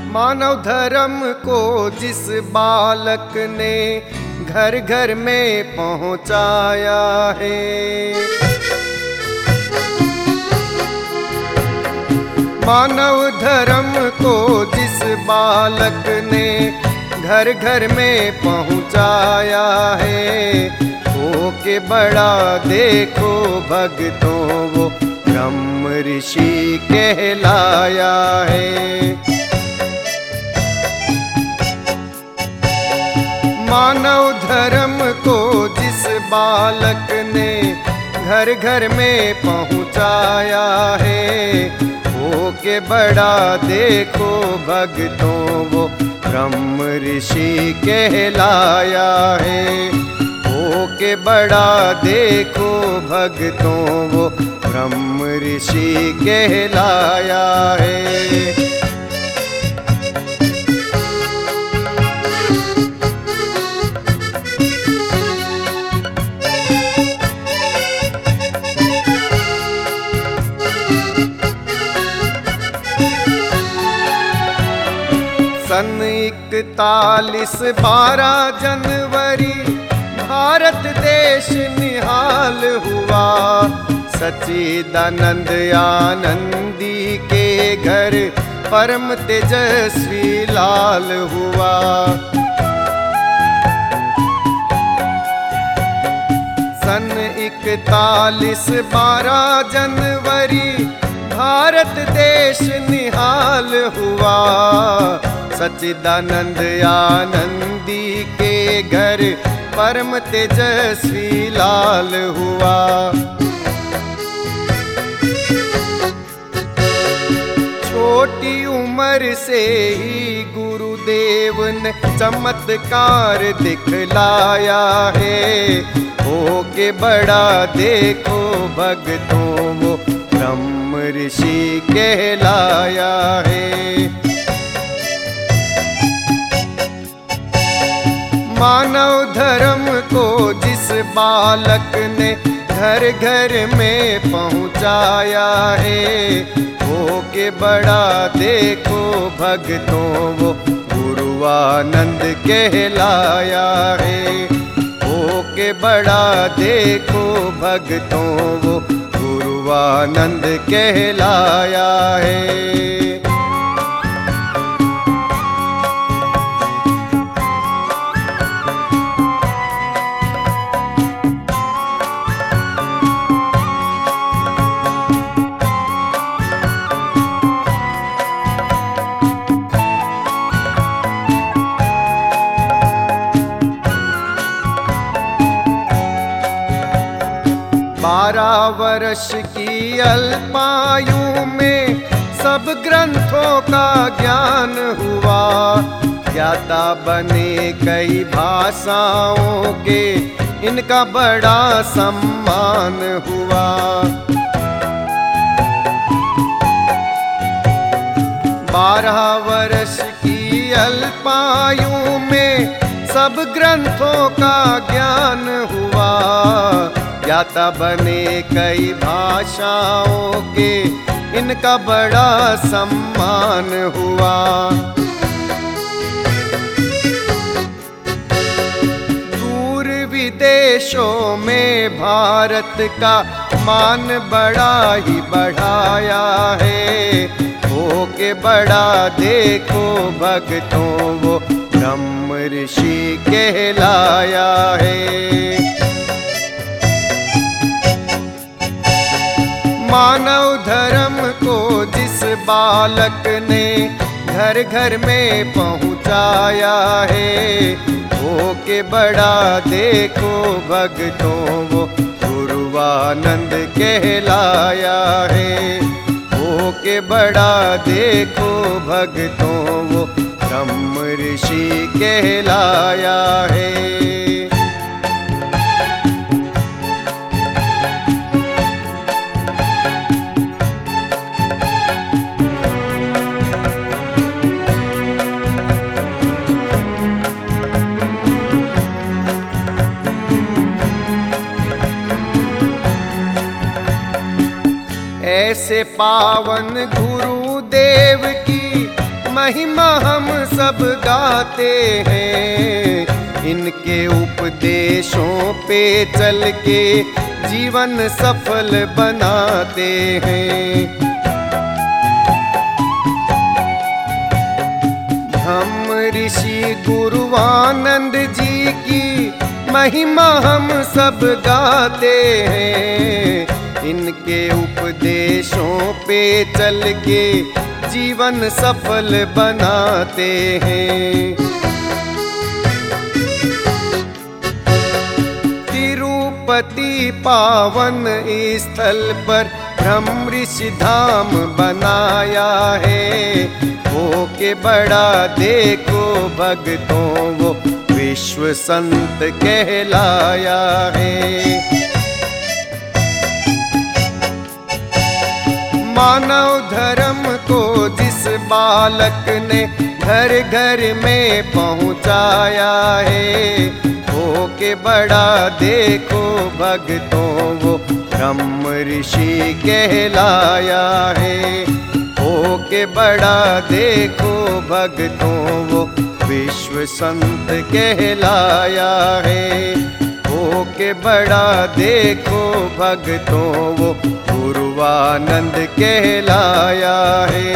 मानव धर्म को जिस बालक ने घर घर में पहुंचाया है, मानव धर्म को जिस बालक ने घर घर में पहुंचाया है, हो के बड़ा देखो भक्तों वो ब्रह्म ऋषि कहलाया है। मानव धर्म को जिस बालक ने घर घर में पहुंचाया है, हो के बड़ा देखो भक्तों वो ब्रह्म ऋषि कहलाया है। हो के बड़ा देखो भक्तों वो ब्रह्म ऋषि कहलाया है। सन 41 12 जनवरी भारत देश निहाल हुआ, सच्चिदानंद आनंदी के घर परम तेजस्वी लाल हुआ। सन 41 12 जनवरी भारत देश निहाल हुआ, सच्चिदानंद आनंदी के घर परम तेजस्वी लाल हुआ। छोटी उम्र से ही गुरुदेव ने चमत्कार दिखलाया है, हो के बड़ा देखो भक्तों वो ब्रह्म ऋषि कहलाया है। मानव धर्म को जिस बालक ने घर घर में पहुंचाया है, हो के बड़ा देखो भक्तों वो गुरुआनंद कहलाया है। हो के बड़ा देखो भक्तों वो गुरुआनंद कहलाया है। बारह वर्ष की अल्पायु में सब ग्रंथों का ज्ञान हुआ, ज्ञाता बने कई भाषाओं के इनका बड़ा सम्मान हुआ। 12 वर्ष की अल्पायु में सब ग्रंथों का ज्ञान हुआ, ज्ञाता बने कई भाषाओं के इनका बड़ा सम्मान हुआ। दूर विदेशों में भारत का मान बड़ा ही बढ़ाया है, हो के बड़ा देखो भक्तों वो ब्रह्म ऋषि कहलाया है। मानव धर्म को जिस बालक ने घर घर में पहुंचाया है, हो के बड़ा देखो भक्तों वो गुरुआनंद कहलाया है। हो के बड़ा देखो भक्तों वो ब्रह्म ऋषि कहलाया है। ऐसे पावन गुरुदेव की महिमा हम सब गाते हैं, इनके उपदेशों पे चल के जीवन सफल बनाते हैं। हम ऋषि गुरुआनंद जी की महिमा हम सब गाते हैं, इनके उपदेशों पे चल के जीवन सफल बनाते हैं। तिरुपति पावन स्थल पर ब्रह्म ऋषि धाम बनाया है, हो के बड़ा देखो भक्तों वो विश्व संत कहलाया है। मानव धर्म को जिस बालक ने घर घर में पहुँचाया है, हो के बड़ा देखो भक्तों वो ब्रह्म ऋषि कहलाया है। हो के बड़ा देखो भक्तों वो विश्व संत कहलाया है। हो के बड़ा देखो भक्तों वो गुरुआनंद कहलाया है।